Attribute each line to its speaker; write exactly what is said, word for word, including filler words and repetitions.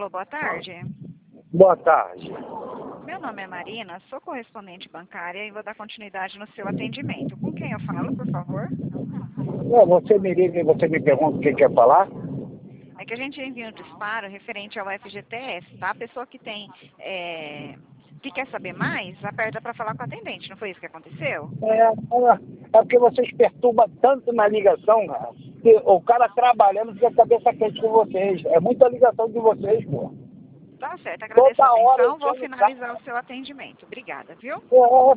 Speaker 1: Alô, boa tarde.
Speaker 2: Boa tarde.
Speaker 1: Meu nome é Marina, sou correspondente bancária e vou dar continuidade no seu atendimento. Com quem eu falo, por favor?
Speaker 2: Não, você me liga e você me pergunta o que quer falar?
Speaker 1: É que a gente envia um disparo referente ao F G T S, tá? A pessoa que tem, é, que quer saber mais, aperta para falar com o atendente, não foi isso que aconteceu?
Speaker 2: É, é, é porque vocês perturbam tanto na ligação, cara, que o cara trabalhando fica cabeça quente com vocês. É muita ligação de vocês, pô.
Speaker 1: Tá certo, agradeço a
Speaker 2: Toda hora
Speaker 1: atenção,
Speaker 2: eu
Speaker 1: vou
Speaker 2: chamo o
Speaker 1: finalizar o seu atendimento. Obrigada, viu?
Speaker 2: cara. É,